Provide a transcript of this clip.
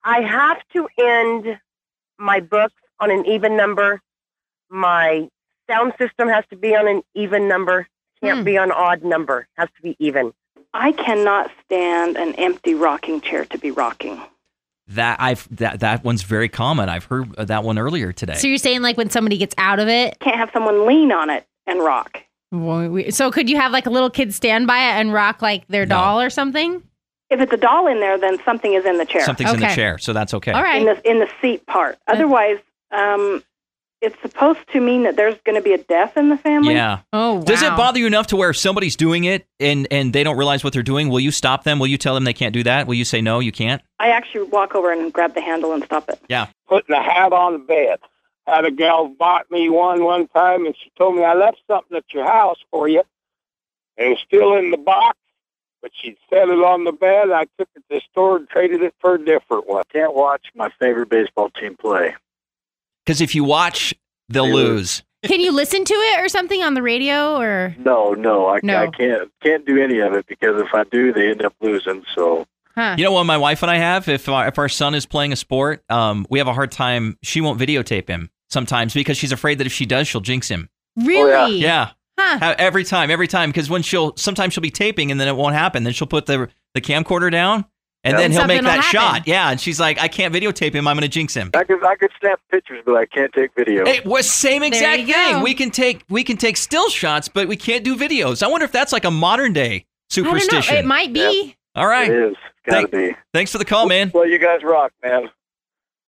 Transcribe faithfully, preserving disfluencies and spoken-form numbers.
I have to end my books on an even number. My sound system has to be on an even number. Can't hmm. be on odd number. Has to be even. I cannot stand an empty rocking chair to be rocking. That I've that that one's very common. I've heard that one earlier today. So you're saying like when somebody gets out of it, can't have someone lean on it and rock. So could you have like a little kid stand by it and rock like their no. doll or something? If it's a doll in there, then something is in the chair. Something's okay. in the chair, so that's okay. All right. In the in the seat part. Otherwise, um, it's supposed to mean that there's going to be a death in the family. Yeah. Oh, wow. Does it bother you enough to where somebody's doing it and, and they don't realize what they're doing? Will you stop them? Will you tell them they can't do that? Will you say, no, you can't? I actually walk over and grab the handle and stop it. Yeah. Putting a hat on the bed. Had a gal bought me one one time, and she told me, I left something at your house for you. It was still in the box, but she set it on the bed. I took it to the store and traded it for a different one. Can't watch my favorite baseball team play. Because if you watch, they'll they lose. lose. Can you listen to it or something on the radio or? No, no, I, no. I can't can't do any of it because if I do, they end up losing. So, huh. You know what my wife and I have? If our, if our son is playing a sport, um, we have a hard time. She won't videotape him sometimes because she's afraid that if she does, she'll jinx him. Really? Oh, yeah. Huh. yeah. Every time, every time. Because when she'll sometimes she'll be taping and then it won't happen. Then she'll put the the camcorder down. And yeah. then he'll Something make that will happen. shot. Yeah, and she's like, I can't videotape him. I'm going to jinx him. I could I could snap pictures, but I can't take video. It was same exact you thing. go. We can take we can take still shots, but we can't do videos. I wonder if that's like a modern day superstition. I don't know. It might be. All right. It is. It's gotta Thank- be. Thanks for the call, man. Well, you guys rock, man.